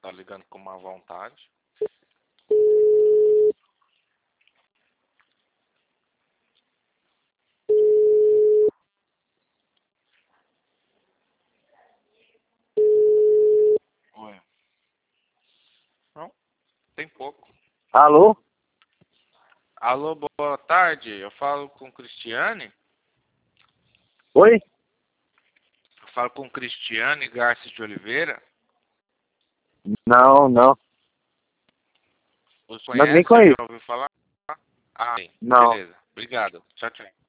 tá ligando com má vontade. Oi. Não, tem pouco. Alô? Alô, boa tarde. Eu falo com Cristiane. Oi? Eu falo com Cristiane Garcia de Oliveira. Não, não. Você Não, nem conhece? Já conheço. ouviu falar? Ah, sim. Não. Beleza. Obrigado. Tchau, tchau.